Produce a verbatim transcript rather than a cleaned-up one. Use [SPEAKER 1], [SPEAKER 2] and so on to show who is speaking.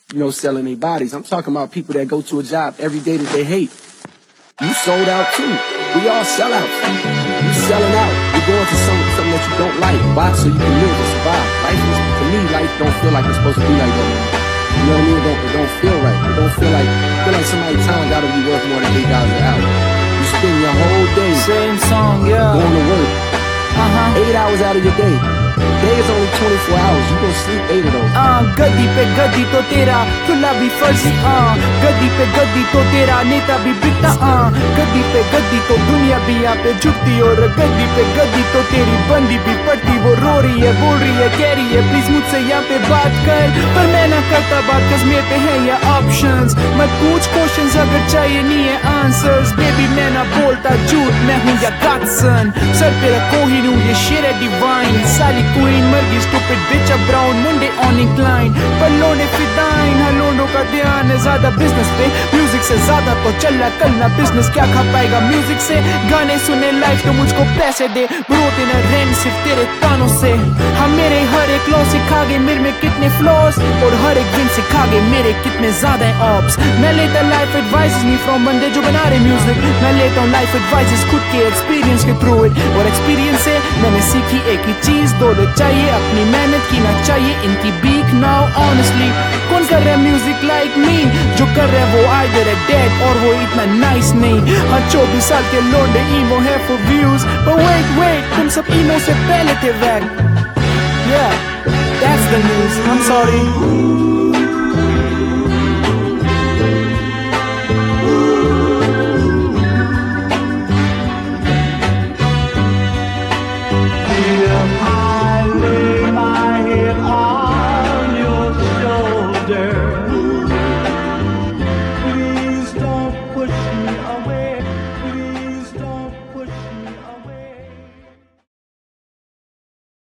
[SPEAKER 1] you know, selling their bodies. I'm talking about people that go to a job every day that they hate. You sold out too. We all sellouts. You selling out. You're going to some, something that you don't like. Why? So you can live and survive. Life is, to me, life don't feel like it's supposed to be like that, man. You know what I mean? It don't, it don't feel right. It don't feel like, feel like somebody's time gotta be worth more than eight dollars an hour. You spend your whole day.
[SPEAKER 2] Same song, yeah.
[SPEAKER 1] Going to work.
[SPEAKER 2] Uh-huh.
[SPEAKER 1] Eight hours out of your day. Day is only twenty-four hours. You gonna sleep eight of those.
[SPEAKER 2] Uh, गद्दी पे गद्दी तो तेरा खुला भी फर्जी uh, गद्दी पे गद्दी तो तेरा नेता भी बिकता uh, गद्दी पे गद्दी तो दुनिया भी यहाँ पे झुकती और गद्दी पे गद्दी तो तेरी बंदी भी पड़ती वो रो रही है बोल रही है कह रही है प्लीज मुझसे यहाँ पे बात कर पर मैं ना करता बात cause मेरे पे है ये ऑप्शंस मत पूछ क्वेश्चंस अगर चाहिए नहीं है आंसर्स बेबी मैं ना बोलता झूठ मैं हूँ या गॉडसन सर पे रखो ही नू ये शेर है डिवाइन साली queen मर्गी stupid bitch अब brown मुंडे on incline पर लोने फिदाइन हर लोनों का ध्यान है ज्यादा बिजनेस पे म्यूजिक से ज्यादा तो चल रहा कल ना बिजनेस क्या खा पाएगा म्यूजिक से गाने सुने लाइफ तो मुझको पैसे दे ब्रो तेरा रेंट सिर्फ तेरे तानों से हम मेरे हर एक लॉ सिखा गए मेरे में कितने फ्लॉज और हर एक दिन सिखा गए मेरे कितने ज्यादा ऑप्स मैं लेता लाइफ एडवाइसेस नहीं फ्रॉम बंदे जो बना रहे म्यूजिक मैं लेता हूँ लाइफ एडवाइसेस खुद के एक्सपीरियंस के थ्रू इट और एक्सपीरियंस से मैंने सीखी एक ही चीज दौलत चाहिए अपनी मेहनत की ना चाहिए इनकी बीक नाउ ऑनेस्टली कौन कर रहा है म्यूजिक लाइक मी जो कर रहा है वो आइदर है डेड और वो इतना नाइस नहीं हाँ चौबीस साल के लोंडे ईमो है for views but wait wait तुम सब ईमो से पहले थे वैग yeah that's the news I'm sorry